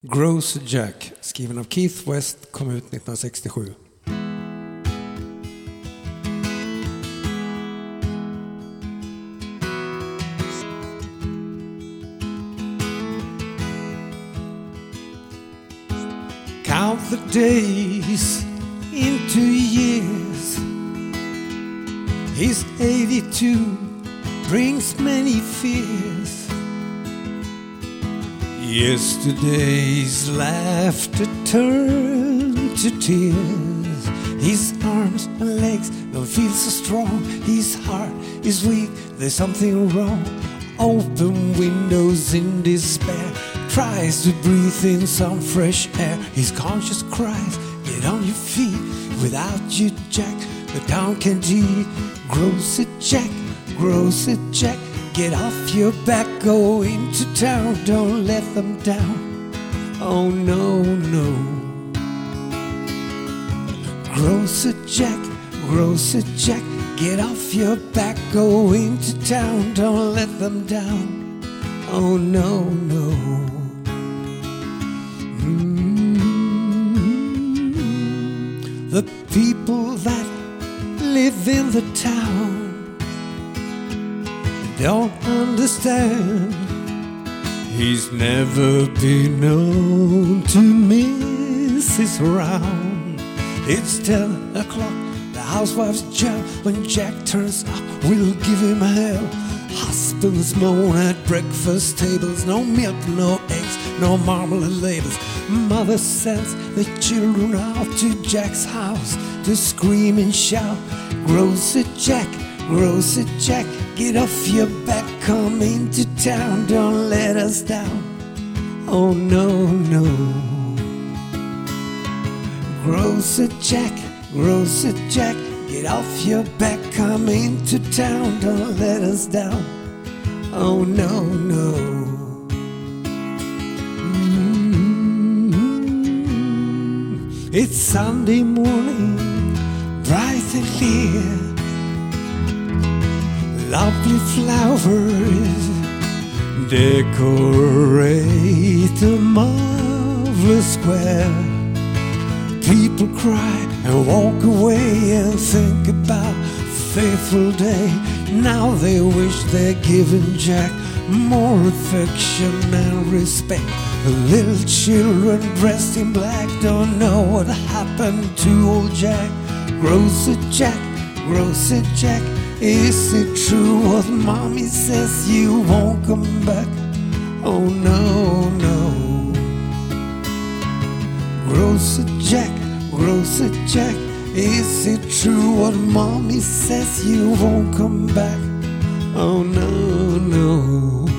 Grocer Jack, skriven av Keith West, kom ut 1967. Count the days into years. His 82 brings many fears. Yesterday's laughter turned to tears. His arms and legs don't feel so strong. His heart is weak, there's something wrong. Open windows in despair, tries to breathe in some fresh air. His conscience cries, get on your feet. Without you, Jack, the town can't eat. Grocer Jack, Grocer Jack, get off your back, go into town, don't let them down. Oh no, no. Grocer Jack, Grocer Jack, get off your back, go into town, don't let them down. Oh no, no. The people that live in the town don't understand. He's never been known to miss his round. It's 10 o'clock, the housewives jump. When Jack turns up, we'll give him hell. Husbands moan at breakfast tables. No milk, no eggs, no marmalade labels. Mother sends the children out to Jack's house to scream and shout. Grocer Jack, Grocer Jack, get off your back, come into town, don't let us down. Oh no, no. Grocer Jack, Grocer Jack, get off your back, come into town, don't let us down. Oh no, no. It's Sunday morning, bright and clear. Lovely flowers decorate the marvelous square. People cry and walk away and think about a faithful day. Now they wish they're giving Jack more affection and respect. The little children dressed in black don't know what happened to old Jack. Grocer Jack, Grocer Jack, is it true what mommy says, you won't come back? Oh no, no. Grocer Jack, Grocer Jack, is it true what mommy says, you won't come back? Oh no, no.